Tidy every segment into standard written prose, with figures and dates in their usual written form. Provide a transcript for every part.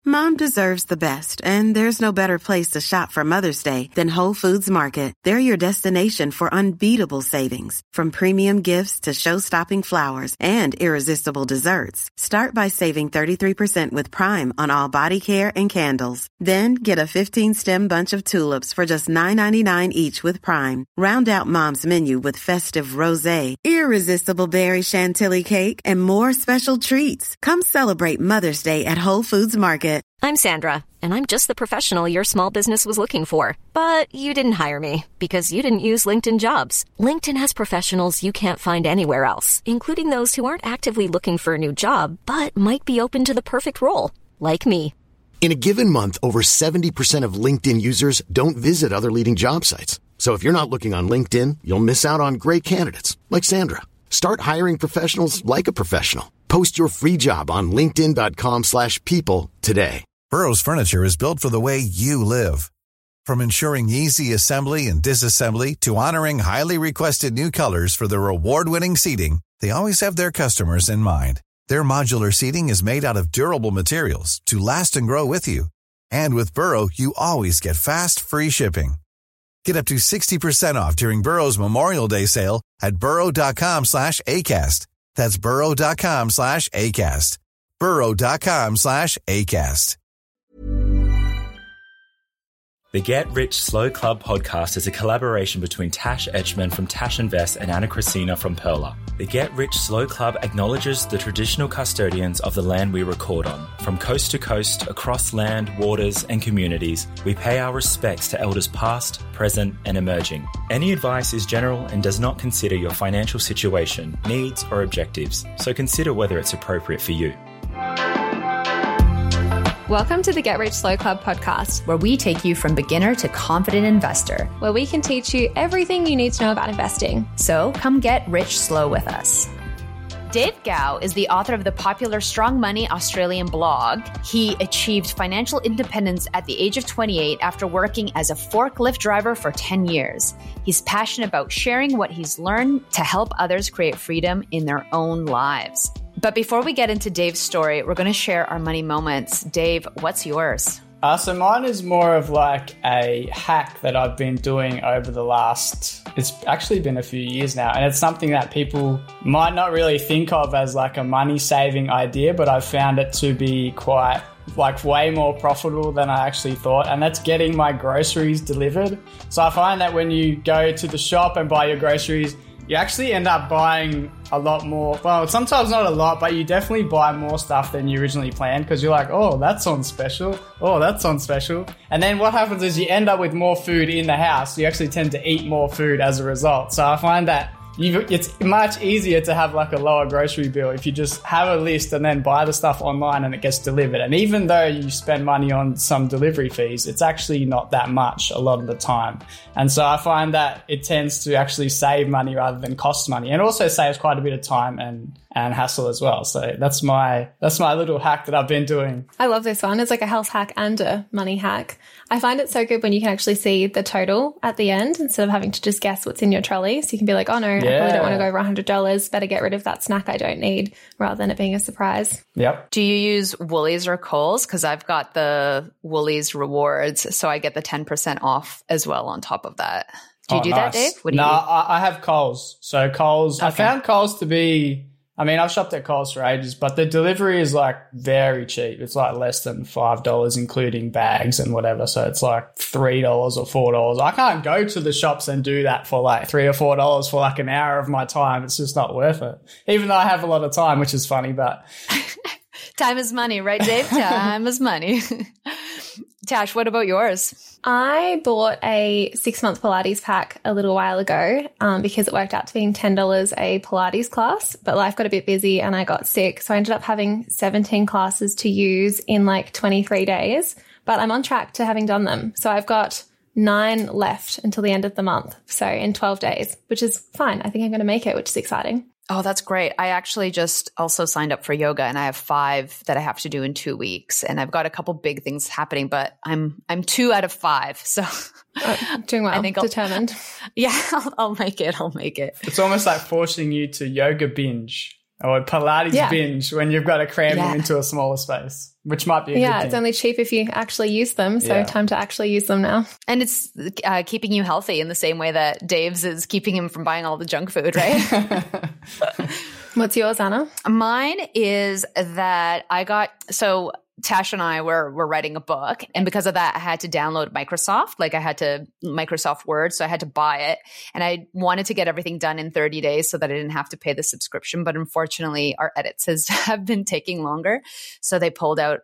Mom deserves the best, and there's no better place to shop for Mother's Day than Whole Foods Market. They're your destination for unbeatable savings, from premium gifts to show-stopping flowers and irresistible desserts. Start by saving 33% with Prime on all body care and candles. Then get a 15-stem bunch of tulips for just $9.99 each with Prime. Round out Mom's menu with festive rosé, irresistible berry chantilly cake, and more special treats. Come celebrate Mother's Day at Whole Foods Market. I'm Sandra, and I'm just the professional your small business was looking for. But you didn't hire me because you didn't use LinkedIn Jobs. LinkedIn has professionals you can't find anywhere else, including those who aren't actively looking for a new job, but might be open to the perfect role, like me. In a given month, over 70% of LinkedIn users don't visit other leading job sites. So if you're not looking on LinkedIn, you'll miss out on great candidates, like Sandra. Start hiring professionals like a professional. Post your free job on linkedin.com/people today. Burrow's furniture is built for the way you live. From ensuring easy assembly and disassembly to honoring highly requested new colors for their award-winning seating, they always have their customers in mind. Their modular seating is made out of durable materials to last and grow with you. And with Burrow, you always get fast, free shipping. Get up to 60% off during Burrow's Memorial Day sale at burrow.com/ACAST. That's burrow.com/ACAST. burrow.com/ACAST. The Get Rich Slow Club podcast is a collaboration between Tash Etchman from Tash Invest and Anna Christina from Perla. The Get Rich Slow Club acknowledges the traditional custodians of the land we record on. From coast to coast, across land, waters, and communities, we pay our respects to elders past, present, and emerging. Any advice is general and does not consider your financial situation, needs, or objectives, so consider whether it's appropriate for you. Welcome to the Get Rich Slow Club podcast, where we take you from beginner to confident investor, where we can teach you everything you need to know about investing. So come get rich slow with us. Dave Gao is the author of the popular Strong Money Australian blog. He achieved financial independence at the age of 28 after working as a forklift driver for 10 years. He's passionate about sharing what he's learned to help others create freedom in their own lives. But before we get into Dave's story, we're going to share our money moments. Dave, what's yours? So mine is more of like a hack that I've been doing over the it's actually been a few years now. And it's something that people might not really think of as like a money saving idea, but I've found it to be quite like way more profitable than I actually thought. And that's getting my groceries delivered. So I find that when you go to the shop and buy your groceries, you actually end up buying a lot more. Well, sometimes not a lot, but you definitely buy more stuff than you originally planned because you're like, oh, that's on special. Oh, that's on special. And then what happens is you end up with more food in the house. You actually tend to eat more food as a result. So I find that it's much easier to have like a lower grocery bill if you just have a list and then buy the stuff online and it gets delivered. And even though you spend money on some delivery fees, it's actually not that much a lot of the time. And so I find that it tends to actually save money rather than cost money, and also saves quite a bit of time and hassle as well. So that's my little hack that I've been doing. I love this one. It's like a health hack and a money hack. I find it so good when you can actually see the total at the end instead of having to just guess what's in your trolley. So you can be like, oh no, I probably don't want to go over $100. Better get rid of that snack I don't need, rather than it being a surprise. Yep. Do you use Woolies or Coles? Because I've got the Woolies rewards, so I get the 10% off as well on top of that. Do you do nice. that, Dave? What do you do? I have Coles. So Coles, okay. I found Coles to be, I've shopped at Coles for ages, but the delivery is like very cheap. It's like less than $5, including bags and whatever. So it's like $3 or $4. I can't go to the shops and do that for like $3 or $4 for like an hour of my time. It's just not worth it. Even though I have a lot of time, which is funny, but time is money, right, Dave? Time is money. Tash, what about yours? I bought a 6-month Pilates pack a little while ago because it worked out to being $10 a Pilates class, but life got a bit busy and I got sick. So I ended up having 17 classes to use in like 23 days, but I'm on track to having done them. So I've got 9 left until the end of the month. So in 12 days, which is fine. I think I'm going to make it, which is exciting. Oh, that's great. I actually just also signed up for yoga and I have 5 that I have to do in 2 weeks. And I've got a couple big things happening, but I'm 2 out of 5. So doing well, I think determined. I'll make it. I'll make it. It's almost like forcing you to yoga binge. Or Pilates binge when you've got to cram them into a smaller space, which might be a good thing. It's only cheap if you actually use them. So time to actually use them now. And it's keeping you healthy in the same way that Dave's is keeping him from buying all the junk food, right? What's yours, Anna? Mine is that Tash and I were writing a book, and because of that, I had to download Microsoft. I had to Microsoft Word, so I had to buy it. And I wanted to get everything done in 30 days so that I didn't have to pay the subscription. But unfortunately, our edits have been taking longer. So they pulled out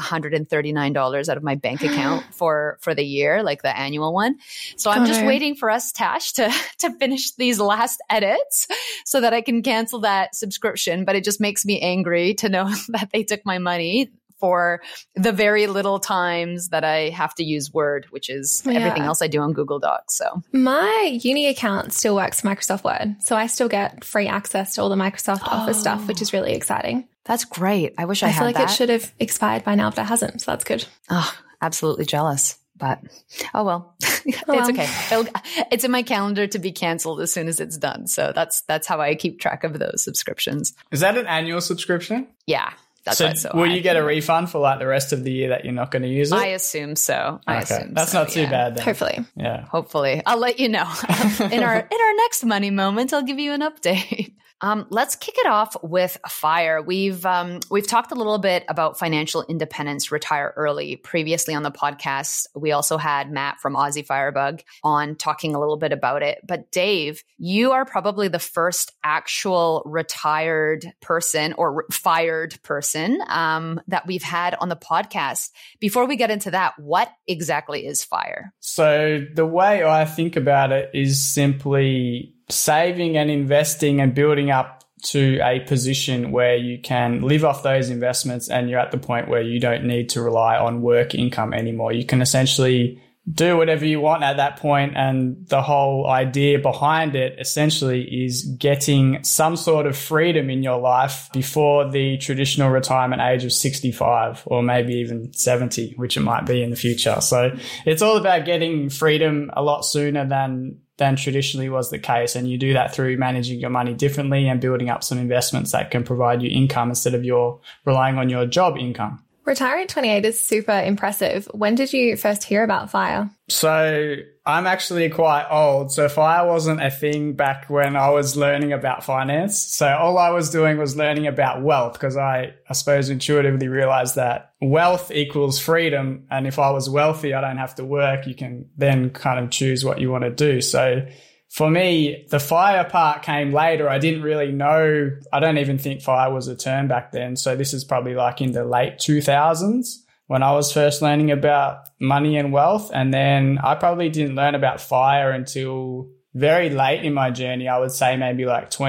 $139 out of my bank account for the year, the annual one. So I'm just waiting for us, Tash, to finish these last edits so that I can cancel that subscription. But it just makes me angry to know that they took my money for the very little times that I have to use Word, which is everything else I do on Google Docs. So my uni account still works Microsoft Word. So I still get free access to all the Microsoft Office stuff, which is really exciting. That's great. I wish I had that. I feel like it should have expired by now, but it hasn't. So that's good. Oh, absolutely jealous. But, oh well, it's okay. It's in my calendar to be canceled as soon as it's done. So that's how I keep track of those subscriptions. Is that an annual subscription? Yeah. So will you get a refund for the rest of the year that you're not going to use it? I assume so. That's not too bad then. Hopefully. Yeah. Hopefully. I'll let you know. In our next money moment, I'll give you an update. Let's kick it off with FIRE. We've talked a little bit about financial independence, retire early previously on the podcast. We also had Matt from Aussie Firebug on talking a little bit about it. But Dave, you are probably the first actual retired person or fired person that we've had on the podcast. Before we get into that, what exactly is FIRE? So the way I think about it is simply saving and investing and building up to a position where you can live off those investments and you're at the point where you don't need to rely on work income anymore. You can essentially do whatever you want at that point, and the whole idea behind it essentially is getting some sort of freedom in your life before the traditional retirement age of 65 or maybe even 70, which it might be in the future. So it's all about getting freedom a lot sooner than traditionally was the case. And you do that through managing your money differently and building up some investments that can provide you income instead of your relying on your job income. Retiring at 28 is super impressive. When did you first hear about FIRE? So I'm actually quite old. So FIRE wasn't a thing back when I was learning about finance. So all I was doing was learning about wealth because I suppose intuitively realized that wealth equals freedom. And if I was wealthy, I don't have to work. You can then kind of choose what you want to do. So for me, the FIRE part came later. I didn't really know. I don't even think FIRE was a term back then. So this is probably in the late 2000s when I was first learning about money and wealth. And then I probably didn't learn about FIRE until very late in my journey. I would say maybe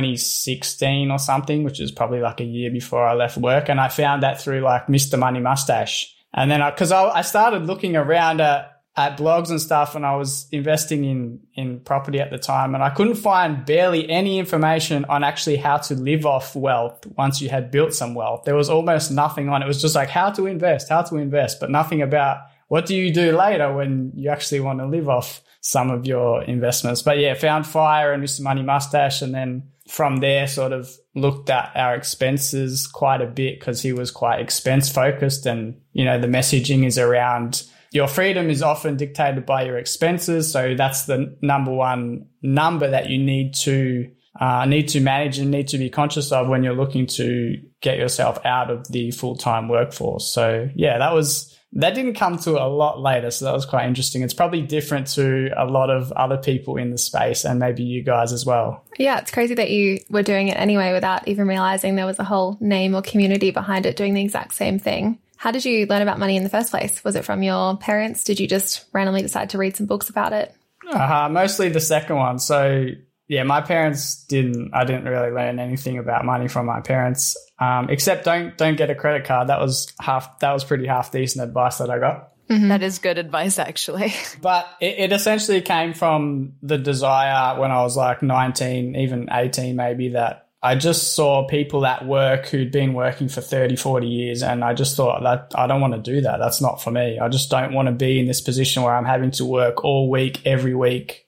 2016 or something, which is probably a year before I left work. And I found that through Mr. Money Mustache. And then because I started looking around at blogs and stuff, and I was investing in property at the time, and I couldn't find barely any information on actually how to live off wealth once you had built some wealth. There was almost nothing on it. It was just how to invest, but nothing about what do you do later when you actually want to live off some of your investments. But yeah, found FIRE and Mr. Money Mustache, and then from there sort of looked at our expenses quite a bit because he was quite expense focused, and the messaging is around your freedom is often dictated by your expenses. So that's the number one number that you need to manage and need to be conscious of when you're looking to get yourself out of the full-time workforce. So yeah, that didn't come to a lot later. So that was quite interesting. It's probably different to a lot of other people in the space and maybe you guys as well. Yeah, it's crazy that you were doing it anyway without even realizing there was a whole name or community behind it doing the exact same thing. How did you learn about money in the first place? Was it from your parents? Did you just randomly decide to read some books about it? Mostly the second one. So yeah, my parents I didn't really learn anything about money from my parents, except don't get a credit card. That was pretty half decent advice that I got. Mm-hmm. That is good advice, actually. But it essentially came from the desire when I was 19, even 18 maybe, that I just saw people at work who'd been working for 30, 40 years, and I just thought that I don't want to do that. That's not for me. I just don't want to be in this position where I'm having to work all week, every week,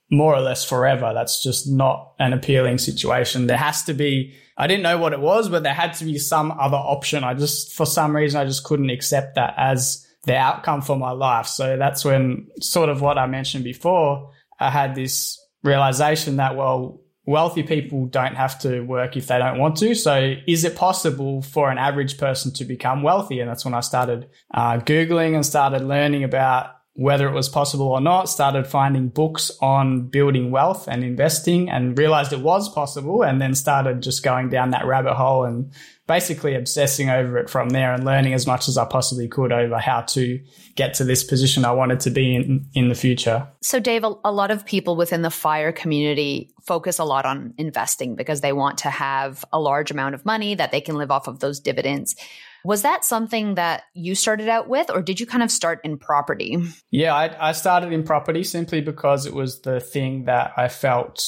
more or less forever. That's just not an appealing situation. There has to be, I didn't know what it was, but there had to be some other option. For some reason, I just couldn't accept that as the outcome for my life. So that's when, sort of what I mentioned before, I had this realization that, well, wealthy people don't have to work if they don't want to. So is it possible for an average person to become wealthy? And that's when I started Googling and started learning about whether it was possible or not, started finding books on building wealth and investing and realized it was possible, and then started just going down that rabbit hole and basically obsessing over it from there and learning as much as I possibly could over how to get to this position I wanted to be in the future. So Dave, a lot of people within the FIRE community focus a lot on investing because they want to have a large amount of money that they can live off of those dividends. Was that something that you started out with, or did you kind of start in property? Yeah, I started in property simply because it was the thing that I felt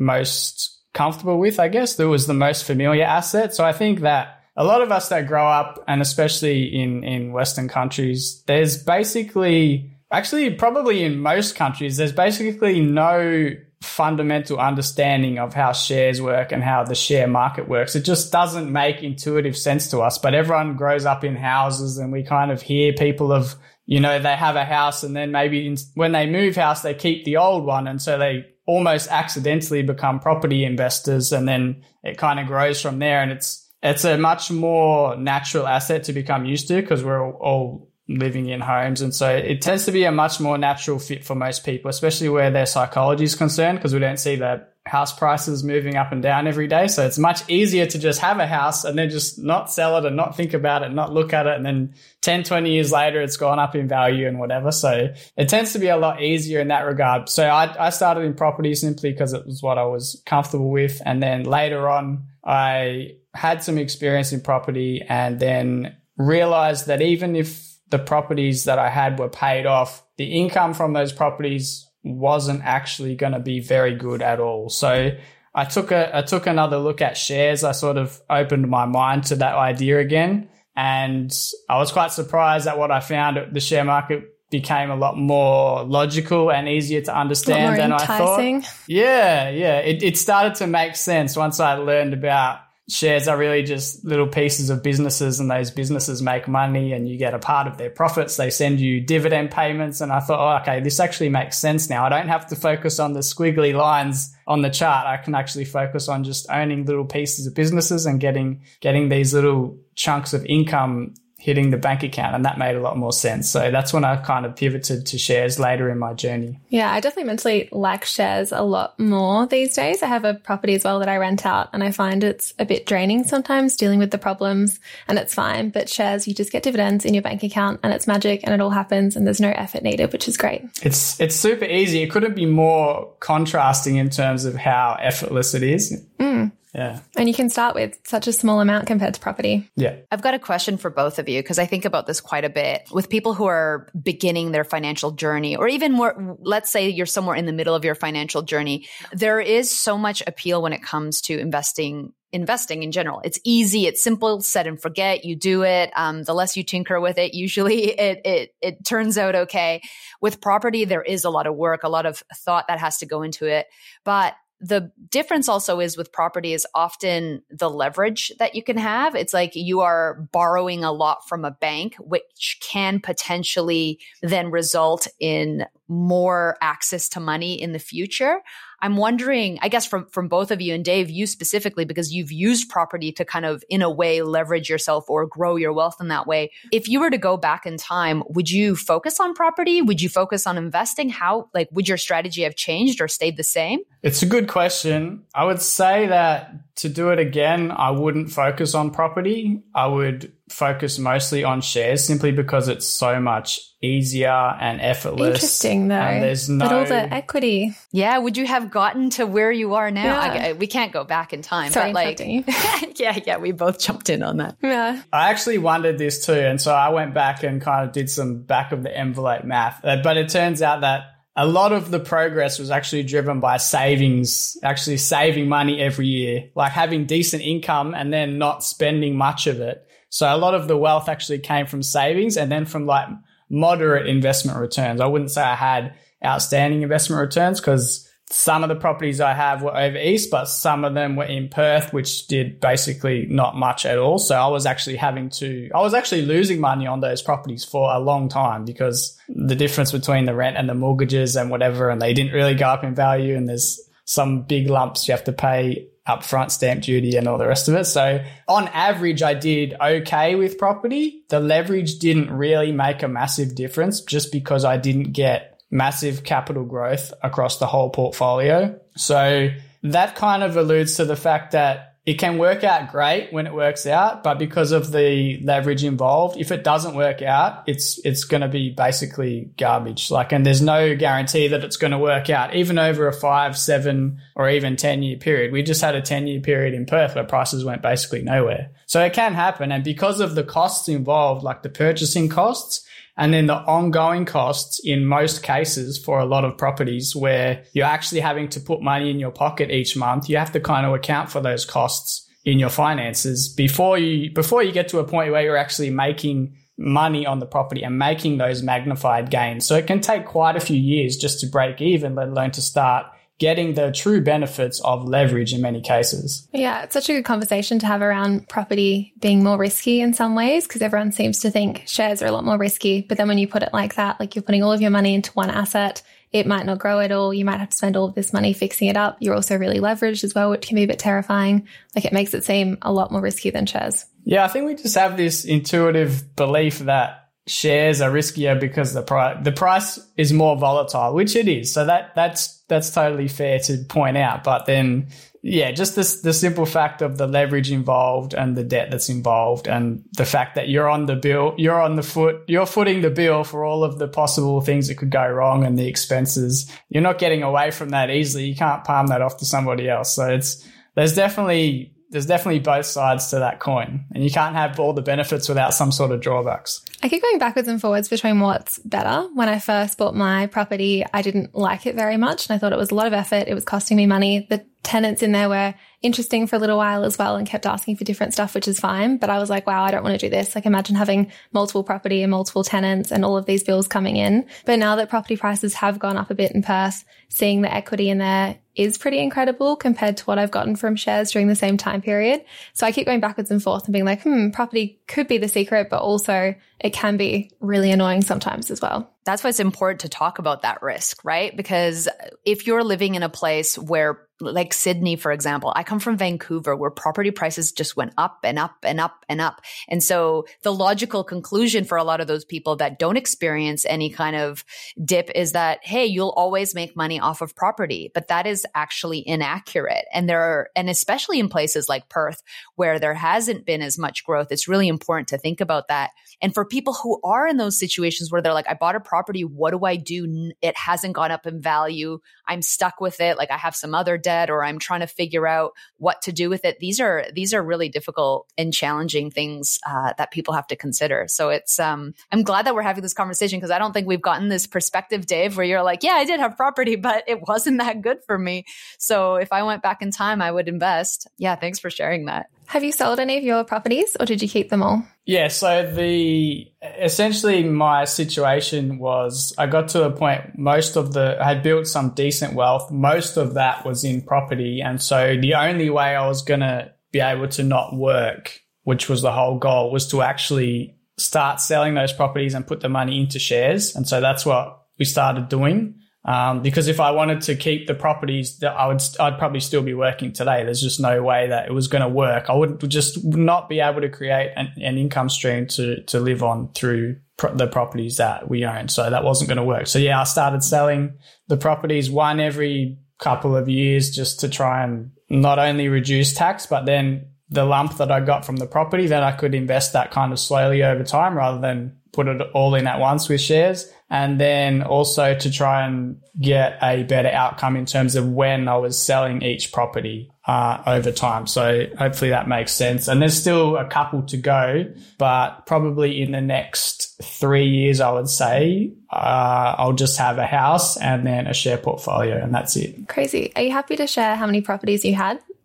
most comfortable with, I guess. That was the most familiar asset. So I think that a lot of us that grow up, and especially in Western countries, there's basically, actually probably in most countries, there's basically no fundamental understanding of how shares work and how the share market works. It just doesn't make intuitive sense to us. But everyone grows up in houses, and we kind of hear people of, they have a house, and then maybe when they move house, they keep the old one. And so they almost accidentally become property investors, and then it kind of grows from there. And it's a much more natural asset to become used to because we're all living in homes. And so it tends to be a much more natural fit for most people, especially where their psychology is concerned, because we don't see the house prices moving up and down every day. So it's much easier to just have a house and then just not sell it and not think about it, not look at it. And then 10, 20 years later, it's gone up in value and whatever. So it tends to be a lot easier in that regard. So I started in property simply because it was what I was comfortable with. And then later on, I had some experience in property and then realized that even if the properties that I had were paid off, the income from those properties wasn't actually going to be very good at all. So I took another look at shares. I sort of opened my mind to that idea again. And I was quite surprised at what I found. The share market became a lot more logical and easier to understand than I thought. Yeah. It started to make sense once I learned about shares are really just little pieces of businesses, and those businesses make money and you get a part of their profits. They send you dividend payments. And I thought, okay, this actually makes sense now. I don't have to focus on the squiggly lines on the chart. I can actually focus on just owning little pieces of businesses and getting these little chunks of income hitting the bank account. And that made a lot more sense. So that's when I kind of pivoted to shares later in my journey. Yeah, I definitely mentally like shares a lot more these days. I have a property as well that I rent out, and I find it's a bit draining sometimes dealing with the problems, and it's fine. But shares, you just get dividends in your bank account and it's magic and it all happens and there's no effort needed, which is great. It's super easy. It couldn't be more contrasting in terms of how effortless it is. Yeah. And you can start with such a small amount compared to property. Yeah. I've got a question for both of you because I think about this quite a bit with people who are beginning their financial journey, or even more, let's say you're somewhere in the middle of your financial journey. There is so much appeal when it comes to investing in general. It's easy. It's simple, set and forget. You do it. The less you tinker with it, usually it turns out okay. With property, there is a lot of work, a lot of thought that has to go into it. But the difference also is with property is often the leverage that you can have. It's like you are borrowing a lot from a bank, which can potentially then result in more access to money in the future. I'm wondering, I guess from both of you, and Dave, you specifically, because you've used property to kind of, in a way, leverage yourself or grow your wealth in that way. If you were to go back in time, would you focus on property? Would you focus on investing? How, would your strategy have changed or stayed the same? It's a good question. I would say that to do it again, I wouldn't focus on property. I would focus mostly on shares simply because it's so much easier and effortless. Interesting though. And there's but all the equity. Yeah. Would you have gotten to where you are now? Yeah. We can't go back in time. Sorry, but yeah, we both jumped in on that. Yeah. I actually wondered this too. And so I went back and kind of did some back of the envelope math. But it turns out that a lot of the progress was actually driven by savings, actually saving money every year, like having decent income and then not spending much of it. So a lot of the wealth actually came from savings and then from moderate investment returns. I wouldn't say I had outstanding investment returns because some of the properties I have were over east, but some of them were in Perth, which did basically not much at all. So I was actually losing money on those properties for a long time because the difference between the rent and the mortgages and whatever, and they didn't really go up in value, and there's some big lumps you have to pay upfront, stamp duty and all the rest of it. So on average, I did okay with property. The leverage didn't really make a massive difference just because I didn't get massive capital growth across the whole portfolio. So that kind of alludes to the fact that it can work out great when it works out, but because of the leverage involved, if it doesn't work out, it's going to be basically garbage. And there's no guarantee that it's going to work out, even over a 5, 7, or even 10-year period. We just had a 10-year period in Perth where prices went basically nowhere. So it can happen. And because of the costs involved, like the purchasing costs, and then the ongoing costs in most cases for a lot of properties where you're actually having to put money in your pocket each month, you have to kind of account for those costs in your finances before you get to a point where you're actually making money on the property and making those magnified gains. So it can take quite a few years just to break even, let alone to start getting the true benefits of leverage in many cases. Yeah, it's such a good conversation to have around property being more risky in some ways, because everyone seems to think shares are a lot more risky. But then when you put it like that, like you're putting all of your money into one asset, it might not grow at all. You might have to spend all of this money fixing it up. You're also really leveraged as well, which can be a bit terrifying. Like it makes it seem a lot more risky than shares. Yeah, I think we just have this intuitive belief that shares are riskier because the price is more volatile, which it is. So that's totally fair to point out. But then, yeah, just the simple fact of the leverage involved and the debt that's involved, and the fact that you're on the bill, you're footing the bill for all of the possible things that could go wrong and the expenses. You're not getting away from that easily. You can't palm that off to somebody else. So there's definitely both sides to that coin, and you can't have all the benefits without some sort of drawbacks. I keep going backwards and forwards between what's better. When I first bought my property, I didn't like it very much, and I thought it was a lot of effort. It was costing me money. The tenants in there were interesting for a little while as well and kept asking for different stuff, which is fine. But I was like, wow, I don't want to do this. Like imagine having multiple property and multiple tenants and all of these bills coming in. But now that property prices have gone up a bit in Perth, seeing the equity in there is pretty incredible compared to what I've gotten from shares during the same time period. So I keep going backwards and forth and being like, property could be the secret, but also it can be really annoying sometimes as well. That's why it's important to talk about that risk, right? Because if you're living in a place where, like Sydney, for example, I come from Vancouver, where property prices just went up and up and up and up. And so the logical conclusion for a lot of those people that don't experience any kind of dip is that, hey, you'll always make money off of property. But that is actually inaccurate. And especially in places like Perth, where there hasn't been as much growth, it's really important to think about that. And for people who are in those situations where they're like, I bought a property, what do I do? It hasn't gone up in value. I'm stuck with it. Like I have some other debt, or I'm trying to figure out what to do with it. These are really difficult and challenging things that people have to consider. So it's, I'm glad that we're having this conversation, because I don't think we've gotten this perspective, Dave, where you're like, yeah, I did have property, but it wasn't that good for me. So if I went back in time, I would invest. Yeah. Thanks for sharing that. Have you sold any of your properties, or did you keep them all? Yeah, so essentially my situation was I got to a point, I had built some decent wealth. Most of that was in property. And so the only way I was going to be able to not work, which was the whole goal, was to actually start selling those properties and put the money into shares. And so that's what we started doing. Because if I wanted to keep the properties, I'd probably still be working today. There's just no way that it was going to work. I would just not be able to create an income stream to live on through the properties that we own. So that wasn't going to work. So yeah, I started selling the properties, one every couple of years, just to try and not only reduce tax, but then the lump that I got from the property, then I could invest that kind of slowly over time rather than put it all in at once with shares. And then also to try and get a better outcome in terms of when I was selling each property over time. So hopefully that makes sense. And there's still a couple to go, but probably in the next 3 years, I would say I'll just have a house and then a share portfolio, and that's it. Crazy. Are you happy to share how many properties you had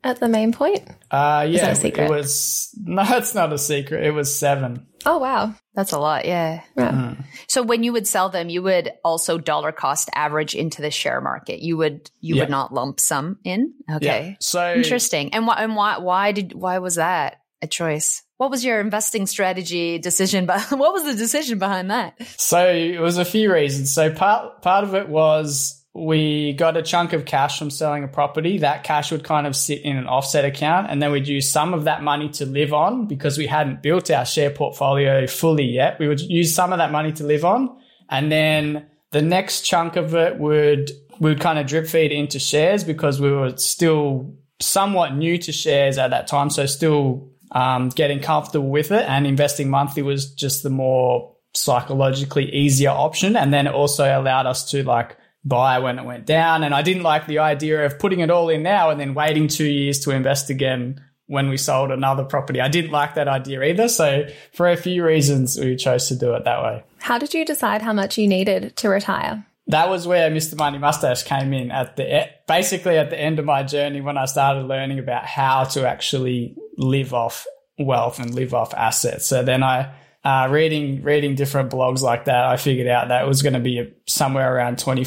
at the main point? Yeah, Is that a secret? It was, no, it's not a secret. It was 7. Oh, wow. That's a lot, yeah. So when you would sell them, you would also dollar cost average into the share market. You would not lump sum in? Okay. Yeah. So interesting. And why was that a choice? What was your investing strategy decision? What was the decision behind that? So it was a few reasons. So part of it was we got a chunk of cash from selling a property. That cash would kind of sit in an offset account, and then we'd use some of that money to live on because we hadn't built our share portfolio fully yet. We would use some of that money to live on, and then the next chunk of it would kind of drip feed into shares because we were still somewhat new to shares at that time. So still getting comfortable with it, and investing monthly was just the more psychologically easier option. And then it also allowed us to like buy when it went down. And I didn't like the idea of putting it all in now and then waiting 2 years to invest again when we sold another property. I didn't like that idea either. So for a few reasons, we chose to do it that way. How did you decide how much you needed to retire? That was where Mr. Money Mustache came in basically at the end of my journey, when I started learning about how to actually live off wealth and live off assets. So then reading different blogs like that, I figured out that it was going to be somewhere around 20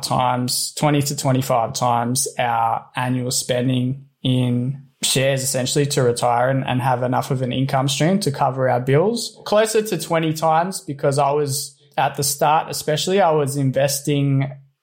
to 25 times our annual spending in shares, essentially, to retire and have enough of an income stream to cover our bills. Closer to 20 times, because I was at the start, especially, I was investing.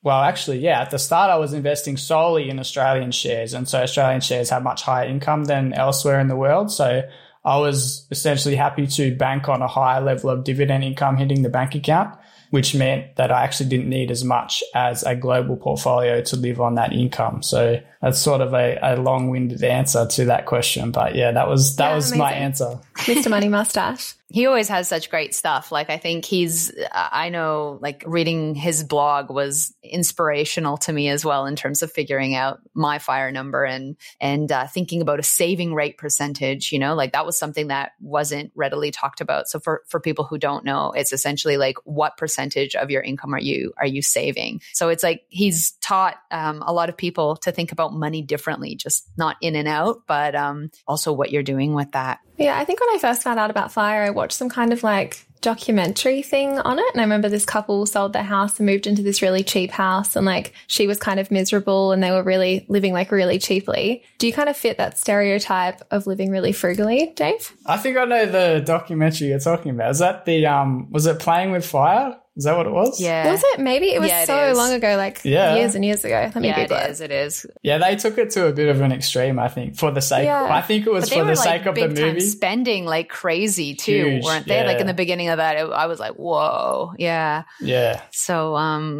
At the start, I was investing solely in Australian shares. And so Australian shares have much higher income than elsewhere in the world. So I was essentially happy to bank on a higher level of dividend income hitting the bank account, which meant that I actually didn't need as much as a global portfolio to live on that income. So that's sort of a long-winded answer to that question. But yeah, that was my answer. Mr. Money Mustache. He always has such great stuff. Like, I think I know, like, reading his blog was inspirational to me as well in terms of figuring out my FIRE number and thinking about a saving rate percentage, like that was something that wasn't readily talked about. So for people who don't know, it's essentially like, what percentage of your income are you saving? So it's like he's taught a lot of people to think about money differently, just not in and out, but also what you're doing with that. Yeah, I think when I first found out about FIRE, I watched some kind of like documentary thing on it. And I remember this couple sold their house and moved into this really cheap house, and like she was kind of miserable and they were really living like really cheaply. Do you kind of fit that stereotype of living really frugally, Dave? I think I know the documentary you're talking about. Is that the was it Playing with Fire? Is that what it was? Yeah. Was it? Maybe it was so long ago, like years and years ago. Let me Google it. It is. Yeah, they took it to a bit of an extreme, I think, for the sake I think it was for the sake of the movie. Time spending like crazy too, weren't they? Like in the beginning of that, I was like, whoa. Yeah. Yeah. So,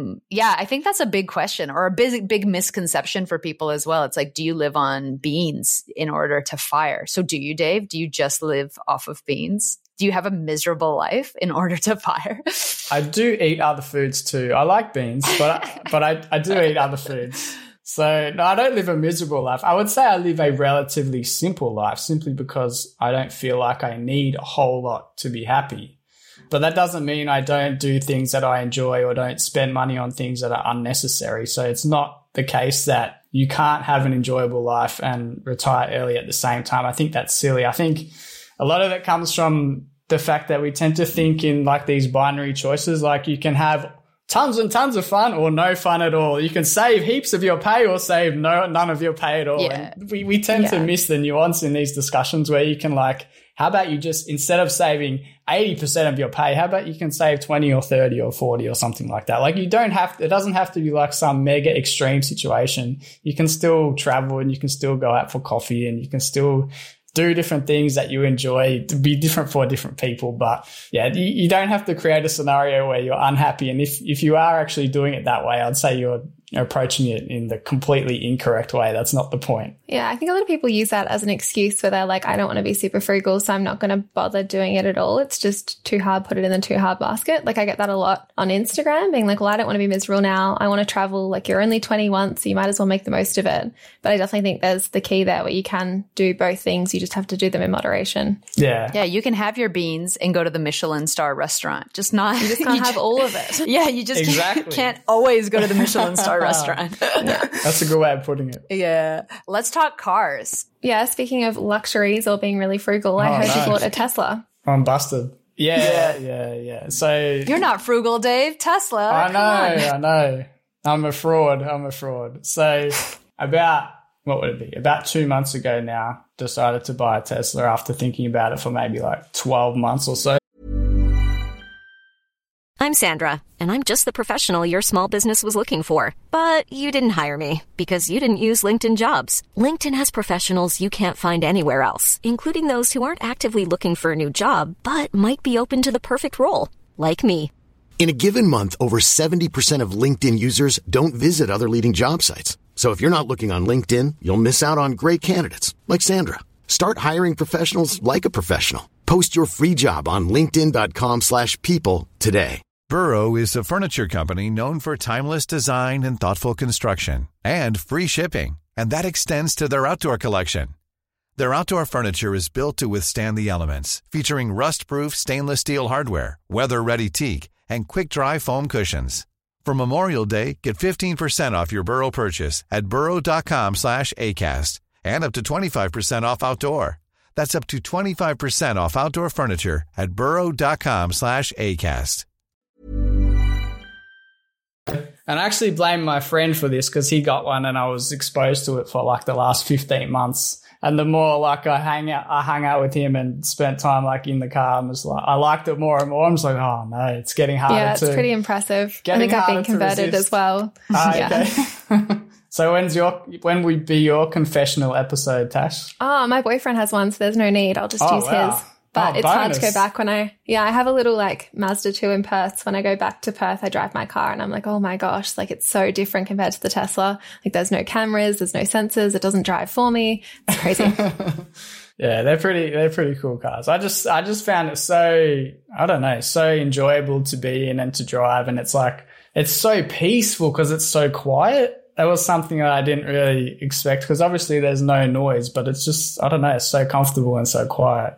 I think that's a big question, or a big misconception for people as well. It's like, do you live on beans in order to FIRE? So do you, Dave? Do you just live off of beans? Do you have a miserable life in order to FIRE? I do eat other foods too. I like beans, but I do eat other foods. So no, I don't live a miserable life. I would say I live a relatively simple life, simply because I don't feel like I need a whole lot to be happy. But that doesn't mean I don't do things that I enjoy or don't spend money on things that are unnecessary. So it's not the case that you can't have an enjoyable life and retire early at the same time. I think that's silly. I think a lot of it comes from the fact that we tend to think in like these binary choices, like you can have tons and tons of fun or no fun at all. You can save heaps of your pay or save none of your pay at all. Yeah. And we tend to miss the nuance in these discussions, where you can like, how about you just, instead of saving 80% of your pay, how about you can save 20 or 30 or 40 or something like that? Like it doesn't have to be like some mega extreme situation. You can still travel and you can still go out for coffee and you can still do different things that you enjoy, to be different for different people. But yeah, you don't have to create a scenario where you're unhappy. And if you are actually doing it that way, I'd say you're approaching it in the completely incorrect way. That's not the point. Yeah, I think a lot of people use that as an excuse where they're like, I don't want to be super frugal, so I'm not going to bother doing it at all. It's just too hard, put it in the too hard basket. Like I get that a lot on Instagram, being like, well, I don't want to be miserable now. I want to travel. Like you're only 21, so you might as well make the most of it. But I definitely think there's the key there where you can do both things. You just have to do them in moderation. Yeah. Yeah, you can have your beans and go to the Michelin star restaurant. You just can't have all of it. Yeah, you just can't always go to the Michelin star restaurant. That's a good way of putting it. Yeah. Let's talk cars. Yeah, speaking of luxuries or being really frugal, I heard you bought a Tesla. I'm busted. Yeah. So you're not frugal, Dave. Tesla. I know. I'm a fraud. So about 2 months ago now, decided to buy a Tesla after thinking about it for maybe like 12 months or so. I'm Sandra, and I'm just the professional your small business was looking for. But you didn't hire me because you didn't use LinkedIn Jobs. LinkedIn has professionals you can't find anywhere else, including those who aren't actively looking for a new job, but might be open to the perfect role, like me. In a given month, over 70% of LinkedIn users don't visit other leading job sites. So if you're not looking on LinkedIn, you'll miss out on great candidates like Sandra. Start hiring professionals like a professional. Post your free job on linkedin.com/people today. Burrow is a furniture company known for timeless design and thoughtful construction and free shipping, and that extends to their outdoor collection. Their outdoor furniture is built to withstand the elements, featuring rust-proof stainless steel hardware, weather-ready teak, and quick-dry foam cushions. For Memorial Day, get 15% off your Burrow purchase at burrow.com/ACAST and up to 25% off outdoor. That's up to 25% off outdoor furniture at burrow.com/ACAST. And I actually blame my friend for this because he got one and I was exposed to it for like the last 15 months. And the more like I hung out with him and spent time like in the car, I liked it more and more. I'm just like, oh no, it's getting harder. Yeah, it's pretty impressive. I think I've been converted as well. Okay. So when would be your confessional episode, Tash? Oh, my boyfriend has one, so there's no need. I'll just use his. But it's hard to go back when I have a little like Mazda 2 in Perth. So when I go back to Perth, I drive my car and I'm like, oh my gosh, like it's so different compared to the Tesla. Like there's no cameras, there's no sensors, it doesn't drive for me. It's crazy. Yeah, they're pretty cool cars. I just found it so, I don't know, so enjoyable to be in and to drive. And it's like, it's so peaceful because it's so quiet. That was something that I didn't really expect because obviously there's no noise, but it's just, I don't know, it's so comfortable and so quiet.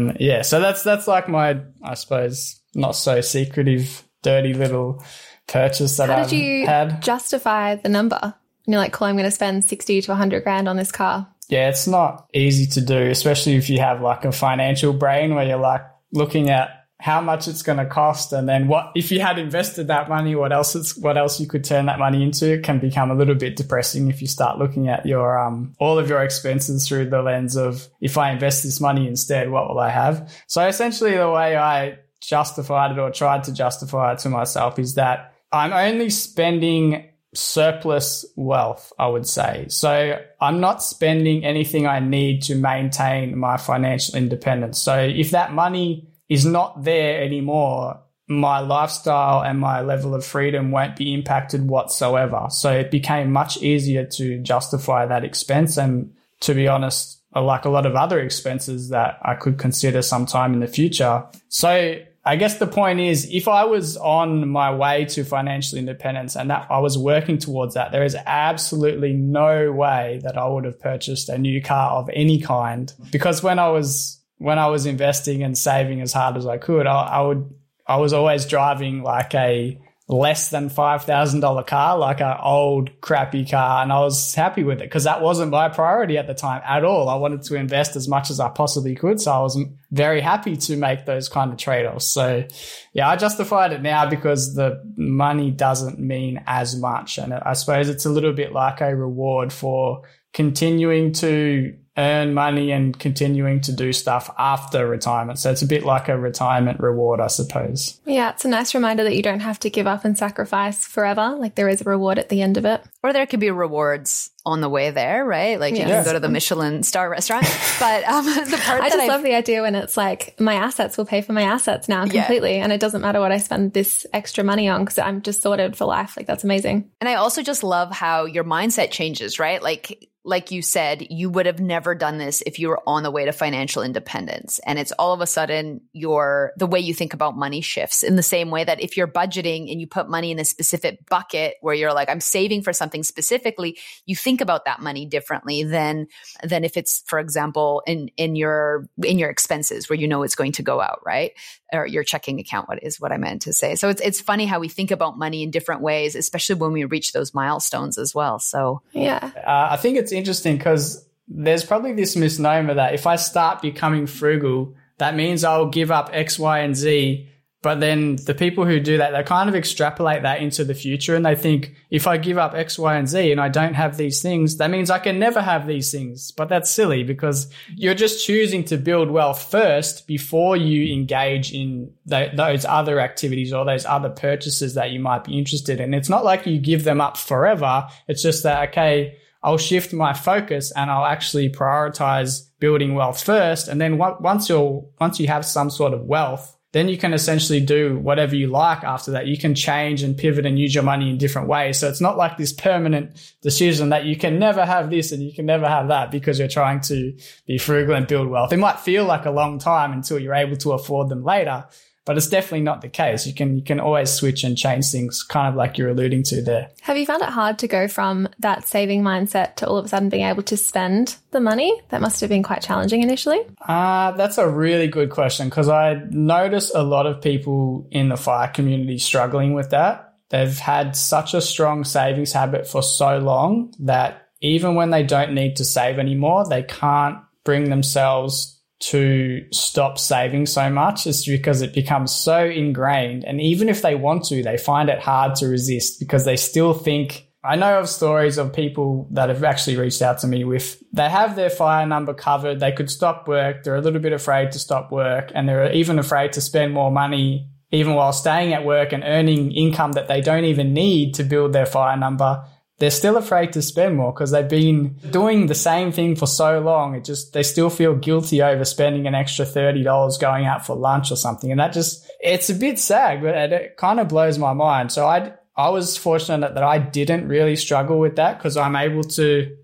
So that's like my, I suppose, not so secretive, dirty little purchase that I've had. How did you justify the number? And you're like, cool, I'm going to spend 60 to 100 grand on this car. Yeah, it's not easy to do, especially if you have like a financial brain where you're like looking at how much it's going to cost, and then what if you had invested that money, what else you could turn that money into. It can become a little bit depressing if you start looking at your all of your expenses through the lens of, if I invest this money instead, what will I have? So essentially the way I justified it, or tried to justify it to myself, is that I'm only spending surplus wealth, I would say. So I'm not spending anything I need to maintain my financial independence. So if that money is not there anymore, my lifestyle and my level of freedom won't be impacted whatsoever. So it became much easier to justify that expense. And to be honest, like a lot of other expenses that I could consider sometime in the future. So I guess the point is, if I was on my way to financial independence and that I was working towards that, there is absolutely no way that I would have purchased a new car of any kind, because when I was investing and saving as hard as I could, I was always driving like a less than $5,000 car, like an old crappy car. And I was happy with it because that wasn't my priority at the time at all. I wanted to invest as much as I possibly could. So I was very happy to make those kind of trade-offs. So yeah, I justified it now because the money doesn't mean as much. And I suppose it's a little bit like a reward for continuing to earn money and continuing to do stuff after retirement. So it's a bit like a retirement reward, I suppose. Yeah, it's a nice reminder that you don't have to give up and sacrifice forever. Like there is a reward at the end of it. Or there could be rewards on the way there, right? Like you can go to the Michelin star restaurant. But the part I just love the idea when it's like, my assets will pay for my assets now completely. And it doesn't matter what I spend this extra money on because I'm just sorted for life. Like that's amazing. And I also just love how your mindset changes, right? Like you said, you would have never done this if you were on the way to financial independence. And it's all of a sudden the way you think about money shifts in the same way that if you're budgeting and you put money in a specific bucket where you're like, I'm saving for something specifically, you think about that money differently than if it's, for example, in your expenses where you know it's going to go out, right? or your checking account is what I meant to say. So it's funny how we think about money in different ways, especially when we reach those milestones as well. So yeah, I think it's interesting because there's probably this misnomer that if I start becoming frugal, that means I'll give up X, Y, and Z. But then the people who do that, they kind of extrapolate that into the future and they think if I give up X, Y, and Z and I don't have these things, that means I can never have these things. But that's silly because you're just choosing to build wealth first before you engage in those other activities or those other purchases that you might be interested in. It's not like you give them up forever. It's just that, okay, I'll shift my focus and I'll actually prioritize building wealth first. And then once you have some sort of wealth, then you can essentially do whatever you like after that. You can change and pivot and use your money in different ways. So it's not like this permanent decision that you can never have this and you can never have that because you're trying to be frugal and build wealth. It might feel like a long time until you're able to afford them later, but it's definitely not the case. You can always switch and change things, kind of like you're alluding to there. Have you found it hard to go from that saving mindset to all of a sudden being able to spend the money? That must have been quite challenging initially. That's a really good question because I notice a lot of people in the FIRE community struggling with that. They've had such a strong savings habit for so long that even when they don't need to save anymore, they can't bring themselves to stop saving so much. It's because it becomes so ingrained. And even if they want to, they find it hard to resist because they still think, I know of stories of people that have actually reached out to me with, they have their FIRE number covered. They could stop work. They're a little bit afraid to stop work and they're even afraid to spend more money even while staying at work and earning income that they don't even need to build their FIRE number. They're still afraid to spend more because they've been doing the same thing for so long. They still feel guilty over spending an extra $30 going out for lunch or something. And it's a bit sad, but it kind of blows my mind. So I was fortunate that I didn't really struggle with that because I'm able to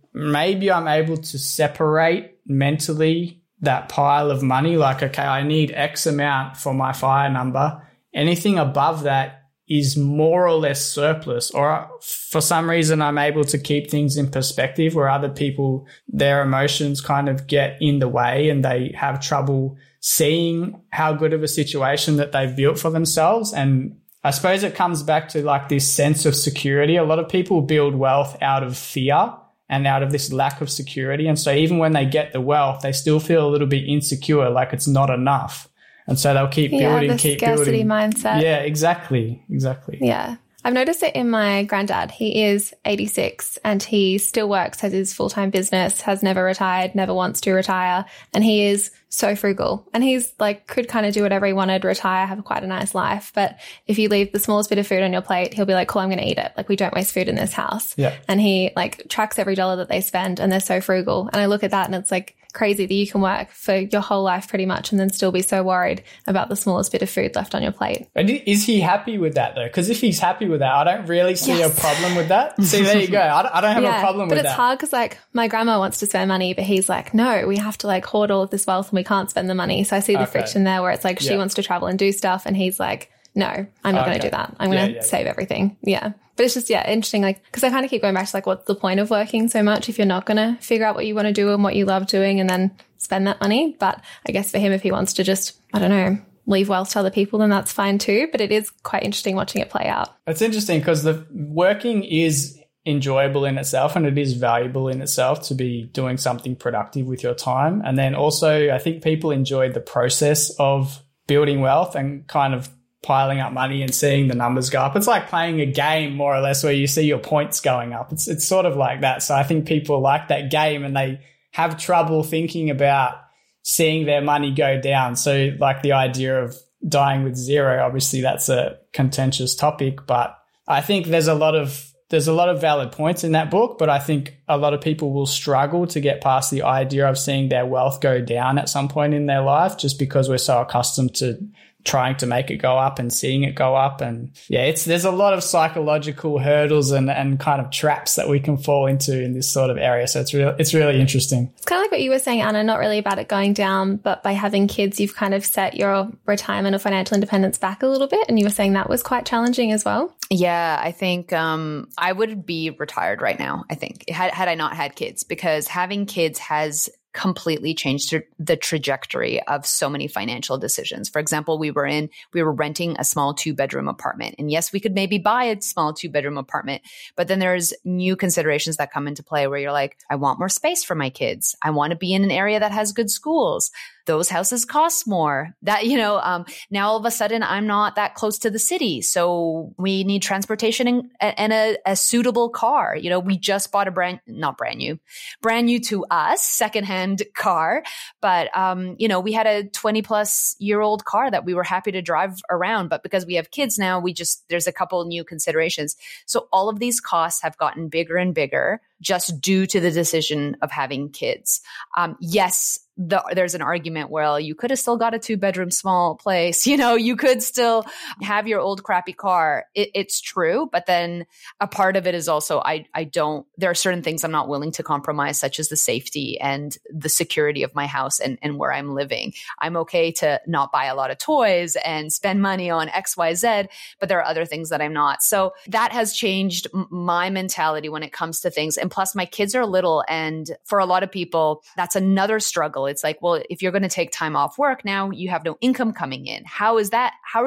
separate mentally that pile of money. Like, okay, I need X amount for my FIRE number. Anything above that is more or less surplus, or for some reason I'm able to keep things in perspective where other people, their emotions kind of get in the way and they have trouble seeing how good of a situation that they've built for themselves. And I suppose it comes back to like this sense of security. A lot of people build wealth out of fear and out of this lack of security. And so even when they get the wealth, they still feel a little bit insecure, like it's not enough. And so they'll keep building, keep scarcity building. mindset. Yeah, exactly. Yeah. I've noticed it in my granddad. He is 86 and he still works, has his full-time business, has never retired, never wants to retire. And he is so frugal. And he's like, could kind of do whatever he wanted, retire, have quite a nice life. But if you leave the smallest bit of food on your plate, he'll be like, cool, I'm going to eat it. Like, we don't waste food in this house. Yeah. And he like tracks every dollar that they spend and they're so frugal. And I look at that and it's like, crazy that you can work for your whole life pretty much and then still be so worried about the smallest bit of food left on your plate. And is he happy with that though? Because if he's happy with that, I don't really see a problem with that. See, there you go. I don't have a problem with that. But it's hard because like my grandma wants to spend money, but he's like, no, we have to like hoard all of this wealth and we can't spend the money. So I see the friction there where it's like she wants to travel and do stuff and he's like, no, I'm not going to do that. I'm going to save everything. Yeah. But it's just, interesting, like, because I kind of keep going back to like, what's the point of working so much if you're not going to figure out what you want to do and what you love doing and then spend that money? But I guess for him, if he wants to just, I don't know, leave wealth to other people, then that's fine too. But it is quite interesting watching it play out. It's interesting because the working is enjoyable in itself and it is valuable in itself to be doing something productive with your time. And then also, I think people enjoy the process of building wealth and kind of piling up money and seeing the numbers go up. It's like playing a game more or less where you see your points going up. It's sort of like that. So I think people like that game and they have trouble thinking about seeing their money go down. So like the idea of dying with zero, obviously that's a contentious topic, but I think there's a lot of valid points in that book, but I think a lot of people will struggle to get past the idea of seeing their wealth go down at some point in their life just because we're so accustomed to trying to make it go up and seeing it go up. And there's a lot of psychological hurdles and kind of traps that we can fall into in this sort of area. So it's really interesting. It's kind of like what you were saying, Anna, not really about it going down, but by having kids, you've kind of set your retirement or financial independence back a little bit. And you were saying that was quite challenging as well. Yeah, I think I would be retired right now, I think, had I not had kids, because having kids has completely changed the trajectory of so many financial decisions. For example, we were renting a small 2-bedroom apartment. And yes, we could maybe buy a small 2-bedroom apartment, but then there's new considerations that come into play where you're like, I want more space for my kids. I want to be in an area that has good schools. Those houses cost more. That, now all of a sudden I'm not that close to the city. So we need transportation and a suitable car. We just bought a brand new to us, secondhand car. But, we had a 20-plus-year-old car that we were happy to drive around. But because we have kids now, there's a couple new considerations. So all of these costs have gotten bigger and bigger just due to the decision of having kids. Yes, there's an argument where you could have still got a 2-bedroom small place. You could still have your old crappy car. It's true. But then a part of it is also, there are certain things I'm not willing to compromise, such as the safety and the security of my house and where I'm living. I'm okay to not buy a lot of toys and spend money on X, Y, Z, but there are other things that I'm not. So that has changed my mentality when it comes to things. And plus my kids are little. And for a lot of people, that's another struggle. It's like, well, if you're going to take time off work now, you have no income coming in. How is that? How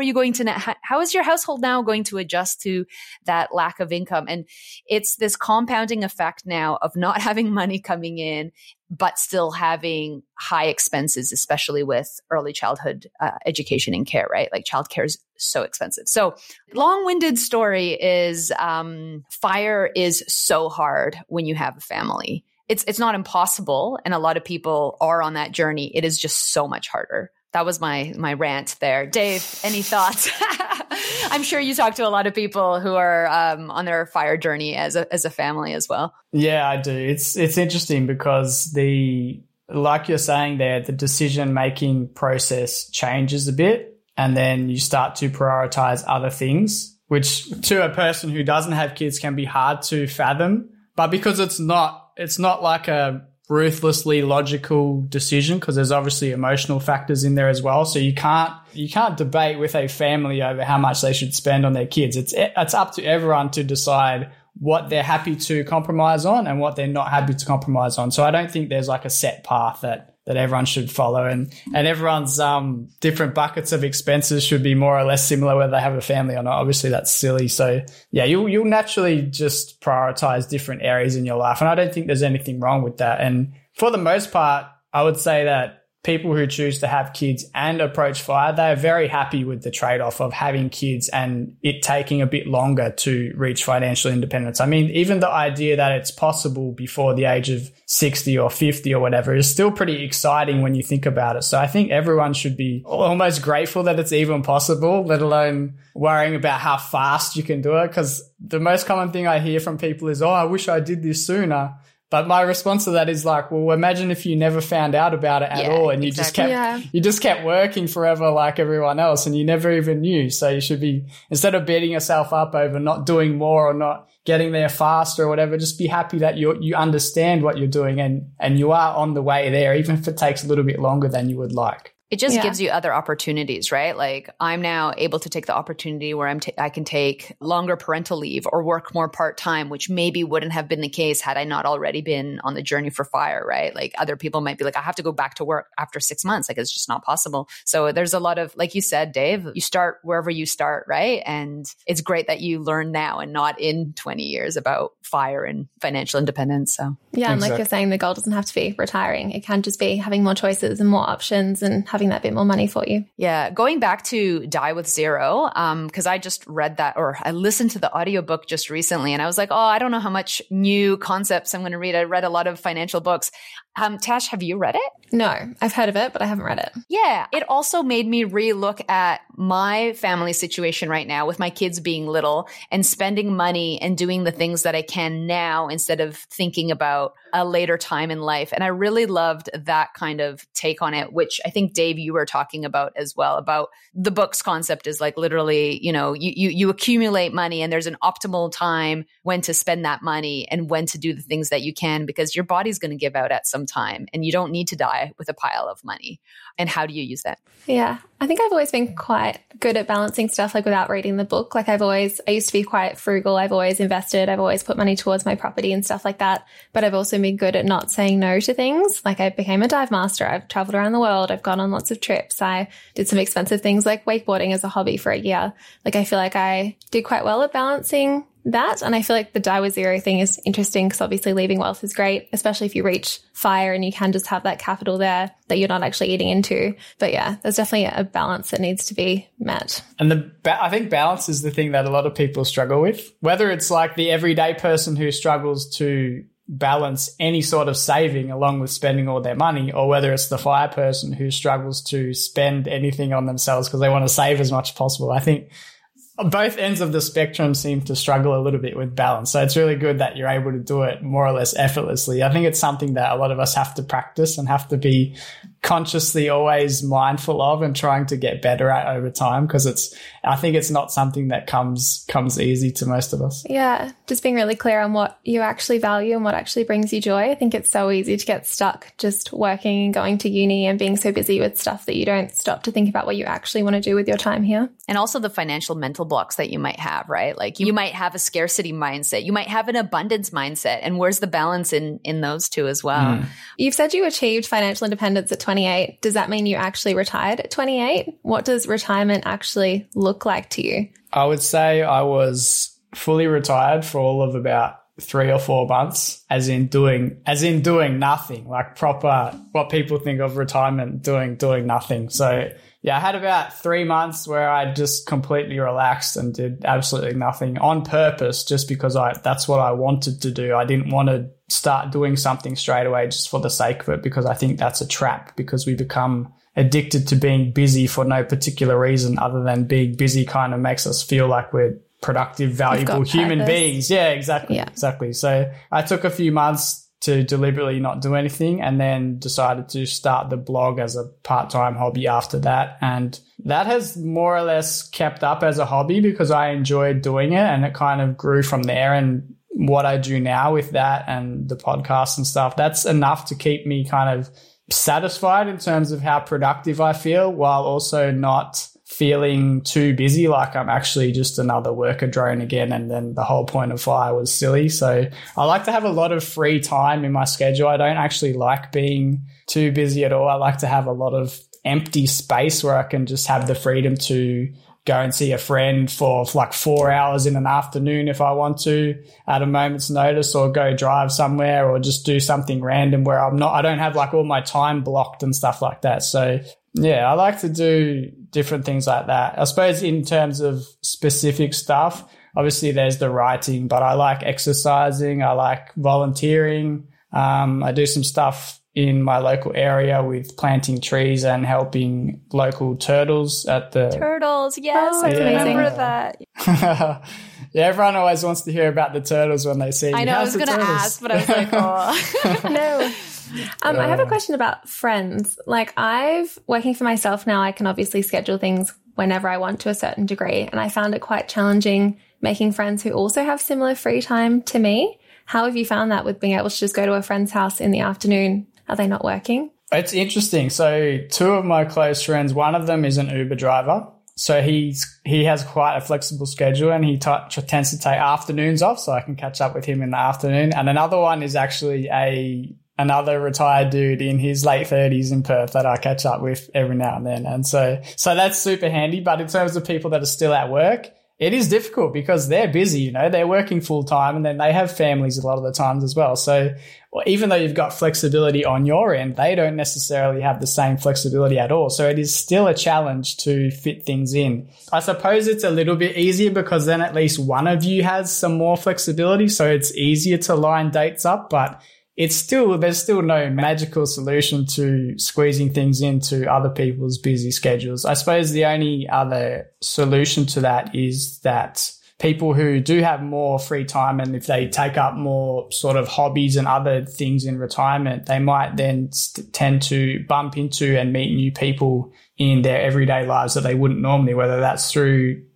is your household now going to adjust to that lack of income? And it's this compounding effect now of not having money coming in, but still having high expenses, especially with early childhood education and care, right? Like childcare is so expensive. So long-winded story is FIRE is so hard when you have a family. It's not impossible. And a lot of people are on that journey. It is just so much harder. That was my rant there. Dave, any thoughts? I'm sure you talk to a lot of people who are on their FIRE journey as a family as well. Yeah, I do. It's interesting because like you're saying there, the decision-making process changes a bit and then you start to prioritize other things, which to a person who doesn't have kids can be hard to fathom. But because it's not like a ruthlessly logical decision, because there's obviously emotional factors in there as well. So you can't debate with a family over how much they should spend on their kids. It's up to everyone to decide what they're happy to compromise on and what they're not happy to compromise on. So I don't think there's like a set path that everyone should follow, and everyone's different buckets of expenses should be more or less similar whether they have a family or not. Obviously that's silly. So yeah, you'll naturally just prioritize different areas in your life. And I don't think there's anything wrong with that. And for the most part, I would say that people who choose to have kids and approach FIRE, they're very happy with the trade-off of having kids and it taking a bit longer to reach financial independence. I mean, even the idea that it's possible before the age of 60 or 50 or whatever is still pretty exciting when you think about it. So I think everyone should be almost grateful that it's even possible, let alone worrying about how fast you can do it. Because the most common thing I hear from people is, I wish I did this sooner. But my response to that is like, well, imagine if you never found out about it at all and you just kept working forever like everyone else and you never even knew. So you should be, instead of beating yourself up over not doing more or not getting there faster or whatever, just be happy that you understand what you're doing and you are on the way there, even if it takes a little bit longer than you would like. It just gives you other opportunities, right? Like I'm now able to take the opportunity where I can take longer parental leave or work more part-time, which maybe wouldn't have been the case had I not already been on the journey for FIRE, right? Like other people might be like, I have to go back to work after 6 months. Like it's just not possible. So there's a lot of, like you said, Dave, you start wherever you start, right? And it's great that you learn now and not in 20 years about FIRE and financial independence. So yeah, and like you're saying, the goal doesn't have to be retiring. It can just be having more choices and more options and having that bit more money for you. Yeah. Going back to Die with Zero, because I just read that, or I listened to the audiobook just recently and I was like, I don't know how much new concepts I'm going to read. I read a lot of financial books. Tash, have you read it? No, I've heard of it, but I haven't read it. Yeah. It also made me relook at my family situation right now with my kids being little and spending money and doing the things that I can now instead of thinking about a later time in life. And I really loved that kind of take on it, which I think, Dave, you were talking about as well, about the book's concept is like literally, you accumulate money and there's an optimal time when to spend that money and when to do the things that you can, because your body's going to give out at some some time, and you don't need to die with a pile of money. And how do you use that? Yeah, I think I've always been quite good at balancing stuff like without reading the book. Like I used to be quite frugal. I've always invested. I've always put money towards my property and stuff like that. But I've also been good at not saying no to things. Like I became a dive master. I've traveled around the world. I've gone on lots of trips. I did some expensive things like wakeboarding as a hobby for a year. Like I feel like I did quite well at balancing that. And I feel like the die with zero thing is interesting because obviously leaving wealth is great, especially if you reach FIRE and you can just have that capital there that you're not actually eating into. But yeah, there's definitely a balance that needs to be met. And I think balance is the thing that a lot of people struggle with, whether it's like the everyday person who struggles to balance any sort of saving along with spending all their money, or whether it's the FIRE person who struggles to spend anything on themselves because they want to save as much as possible. I think both ends of the spectrum seem to struggle a little bit with balance. So it's really good that you're able to do it more or less effortlessly. I think it's something that a lot of us have to practice and have to be consciously always mindful of and trying to get better at over time, because I think it's not something that comes easy to most of us. Yeah, just being really clear on what you actually value and what actually brings you joy. I think it's so easy to get stuck just working and going to uni and being so busy with stuff that you don't stop to think about what you actually want to do with your time here. And also the financial mental blocks that you might have, right? Like you might have a scarcity mindset. You might have an abundance mindset. And where's the balance in those two as well? You've said you achieved financial independence at 28. Does that mean you actually retired at 28? What does retirement actually look like to you? I would say I was fully retired for all of about 3 or 4 months, as in doing nothing, like proper, what people think of retirement, doing nothing. So yeah, I had about 3 months where I just completely relaxed and did absolutely nothing on purpose, just because that's what I wanted to do. I didn't want to start doing something straight away just for the sake of it, because I think that's a trap, because we become addicted to being busy for no particular reason other than being busy kind of makes us feel like we're productive, valuable human beings. Yeah, exactly. Yeah. Exactly. So I took a few months to deliberately not do anything, and then decided to start the blog as a part-time hobby after that. And that has more or less kept up as a hobby because I enjoyed doing it, and it kind of grew from there. And what I do now with that and the podcast and stuff, that's enough to keep me kind of satisfied in terms of how productive I feel, while also not feeling too busy, like I'm actually just another worker drone again, and then the whole point of FIRE was silly. So I like to have a lot of free time in my schedule. I don't actually like being too busy at all. I like to have a lot of empty space where I can just have the freedom to go and see a friend for like 4 hours in an afternoon if I want to at a moment's notice, or go drive somewhere, or just do something random where I don't have like all my time blocked and stuff like that. So yeah, I like to do different things like that. I suppose in terms of specific stuff, obviously there's the writing, but I like exercising. I like volunteering. I do some stuff in my local area with planting trees and helping local turtles at the... Turtles, yes, I remember that. Yeah, everyone always wants to hear about the turtles when they see you. I know, I was going to ask, but I was like, oh. No. I have a question about friends. Like working for myself now, I can obviously schedule things whenever I want to a certain degree. And I found it quite challenging making friends who also have similar free time to me. How have you found that with being able to just go to a friend's house in the afternoon? Are they not working? It's interesting. So 2 of my close friends, one of them is an Uber driver. So he has quite a flexible schedule, and he tends to take afternoons off, so I can catch up with him in the afternoon. And another one is actually another retired dude in his late 30s in Perth that I catch up with every now and then. And so that's super handy. But in terms of people that are still at work, it is difficult because they're busy, they're working full time, and then they have families a lot of the times as well. So even though you've got flexibility on your end, they don't necessarily have the same flexibility at all. So it is still a challenge to fit things in. I suppose it's a little bit easier because then at least one of you has some more flexibility. So it's easier to line dates up, but there's still no magical solution to squeezing things into other people's busy schedules. I suppose the only other solution to that is that people who do have more free time, and if they take up more sort of hobbies and other things in retirement, they might then tend to bump into and meet new people in their everyday lives that they wouldn't normally, whether that's through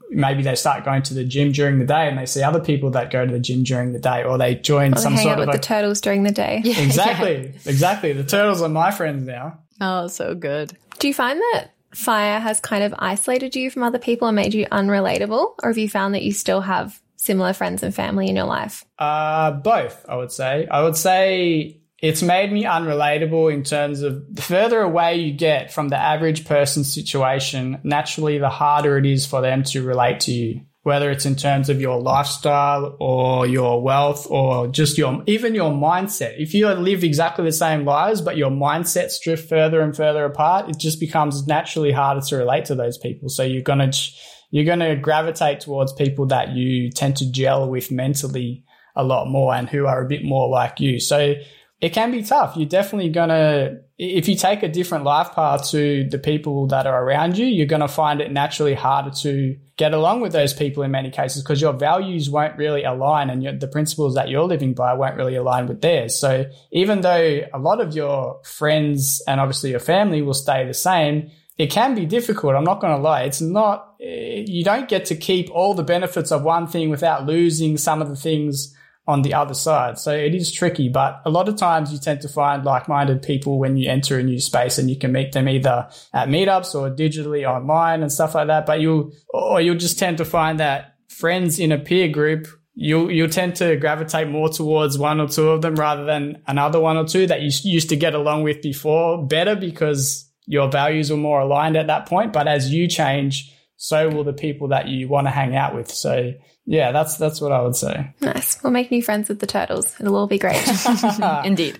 maybe they start going to the gym during the day and they see other people that go to the gym during the day, or they join or some they hang sort out of with the turtles during the day. Yeah, Exactly. The turtles are my friends now. Oh, so good. Do you find that FIRE has kind of isolated you from other people and made you unrelatable? Or have you found that you still have similar friends and family in your life? Both, I would say. I would say it's made me unrelatable in terms of the further away you get from the average person's situation, naturally the harder it is for them to relate to you, whether it's in terms of your lifestyle or your wealth or just even your mindset. If you live exactly the same lives, but your mindsets drift further and further apart, it just becomes naturally harder to relate to those people. So you're going to gravitate towards people that you tend to gel with mentally a lot more and who are a bit more like you. So it can be tough. You're definitely going to, if you take a different life path to the people that are around you, you're going to find it naturally harder to get along with those people in many cases because your values won't really align and the principles that you're living by won't really align with theirs. So even though a lot of your friends and obviously your family will stay the same, it can be difficult. I'm not going to lie. It's not, you don't get to keep all the benefits of one thing without losing some of the things on the other side. So it is tricky, but a lot of times you tend to find like-minded people when you enter a new space and you can meet them either at meetups or digitally online and stuff like that. But you'll just tend to find that friends in a peer group, you'll tend to gravitate more towards one or two of them rather than another one or two that you used to get along with before better because your values were more aligned at that point. But as you change, so will the people that you want to hang out with. So yeah, that's what I would say. Nice. We'll make new friends with the turtles. It'll all be great. Indeed.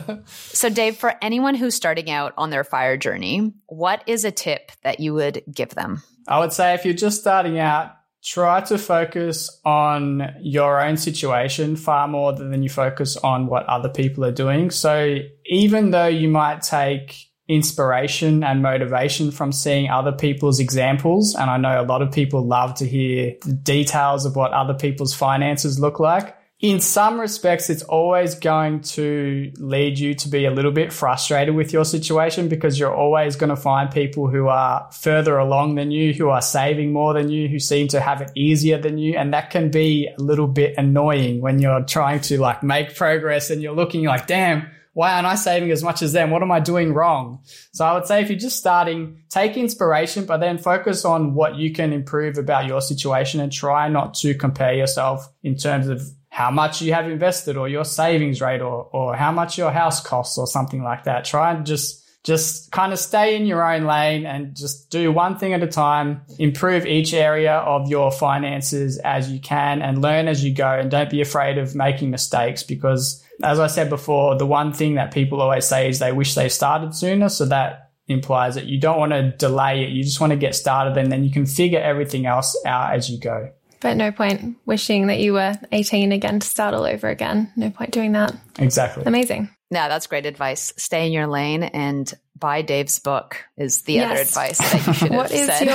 So Dave, for anyone who's starting out on their FIRE journey, what is a tip that you would give them? I would say if you're just starting out, try to focus on your own situation far more than you focus on what other people are doing. So even though you might take inspiration and motivation from seeing other people's examples, and I know a lot of people love to hear the details of what other people's finances look like. In some respects, it's always going to lead you to be a little bit frustrated with your situation because you're always going to find people who are further along than you, who are saving more than you, who seem to have it easier than you. And that can be a little bit annoying when you're trying to like make progress and you're looking like, damn, why aren't I saving as much as them? What am I doing wrong? So I would say if you're just starting, take inspiration, but then focus on what you can improve about your situation and try not to compare yourself in terms of how much you have invested or your savings rate or how much your house costs or something like that. Try and just kind of stay in your own lane and just do one thing at a time, improve each area of your finances as you can and learn as you go, and don't be afraid of making mistakes because, as I said before, the one thing that people always say is they wish they started sooner. So that implies that you don't want to delay it. You just want to get started and then you can figure everything else out as you go. But no point wishing that you were 18 again to start all over again. No point doing that. Exactly. Amazing. Yeah, that's great advice. Stay in your lane and buy Dave's book is the other advice that you should have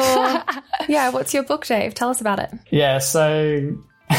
said. What's your book, Dave? Tell us about it. Yeah, so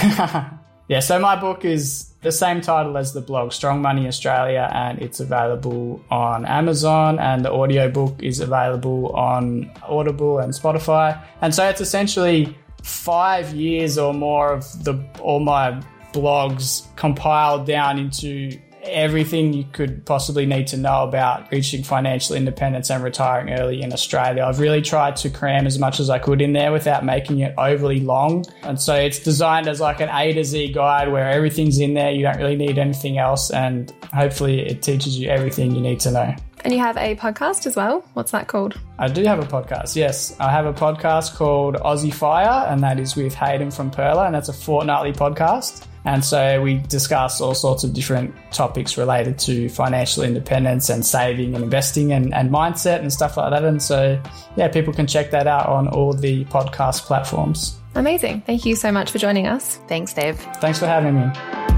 my book is the same title as the blog, Strong Money Australia, and it's available on Amazon, and the audiobook is available on Audible and Spotify. And so it's essentially 5 years or more of all my blogs compiled down into everything you could possibly need to know about reaching financial independence and retiring early in Australia. I've really tried to cram as much as I could in there without making it overly long. And so it's designed as like an A to Z guide where everything's in there. You don't really need anything else. And hopefully it teaches you everything you need to know. And you have a podcast as well. What's that called? I do have a podcast, yes. I have a podcast called Aussie FIRE, and that is with Hayden from Perla, and that's a fortnightly podcast. And so we discuss all sorts of different topics related to financial independence and saving and investing and mindset and stuff like that. And so, yeah, people can check that out on all the podcast platforms. Amazing. Thank you so much for joining us. Thanks, Dave. Thanks for having me.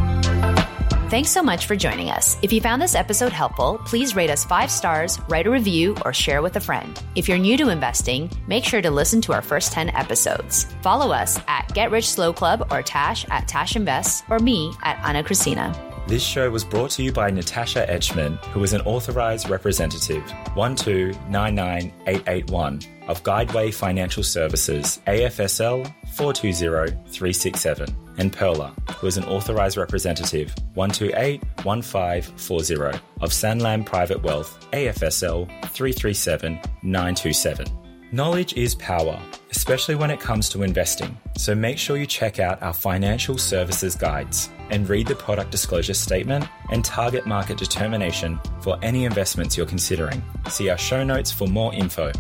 Thanks so much for joining us. If you found this episode helpful, please rate us 5 stars, write a review, or share with a friend. If you're new to investing, make sure to listen to our first 10 episodes. Follow us at Get Rich Slow Club or Tash at Tash Invests or me at Ana Cristina. This show was brought to you by Natasha Etchman, who is an authorised representative 1299881 of Guideway Financial Services, AFSL 420367, and Perla, who is an authorised representative 1281540 of Sanlam Private Wealth, AFSL 337927. Knowledge is power, especially when it comes to investing, so make sure you check out our financial services guides and read the product disclosure statement and target market determination for any investments you're considering. See our show notes for more info.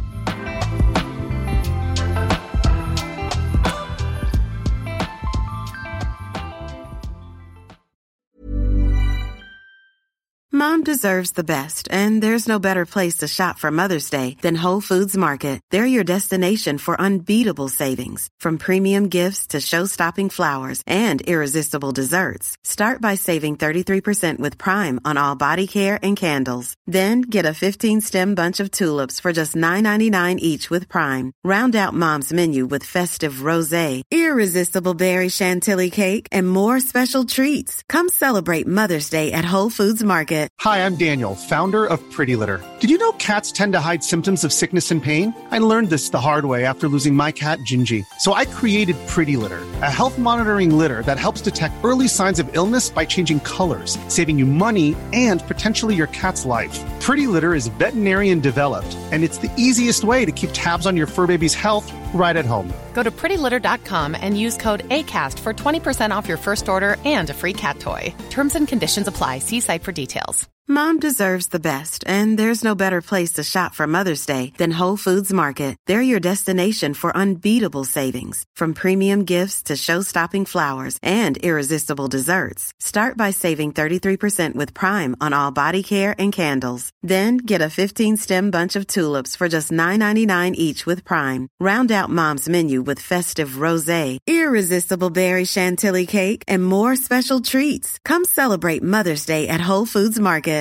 Mom deserves the best, and there's no better place to shop for Mother's Day than Whole Foods Market. They're your destination for unbeatable savings, from premium gifts to show-stopping flowers and irresistible desserts. Start by saving 33% with Prime on all body care and candles. Then get a 15-stem bunch of tulips for just $9.99 each with Prime. Round out Mom's menu with festive rosé, irresistible berry chantilly cake, and more special treats. Come celebrate Mother's Day at Whole Foods Market. Hi, I'm Daniel, founder of Pretty Litter. Did you know cats tend to hide symptoms of sickness and pain? I learned this the hard way after losing my cat, Gingy. So I created Pretty Litter, a health monitoring litter that helps detect early signs of illness by changing colors, saving you money and potentially your cat's life. Pretty Litter is veterinarian developed, and it's the easiest way to keep tabs on your fur baby's health right at home. Go to prettylitter.com and use code ACAST for 20% off your first order and a free cat toy. Terms and conditions apply. See site for details. Mom deserves the best, and there's no better place to shop for Mother's Day than Whole Foods Market. They're your destination for unbeatable savings, from premium gifts to show-stopping flowers and irresistible desserts. Start by saving 33% with Prime on all body care and candles. Then get a 15-stem bunch of tulips for just $9.99 each with Prime. Round out Mom's menu with festive rosé, irresistible berry chantilly cake, and more special treats. Come celebrate Mother's Day at Whole Foods Market.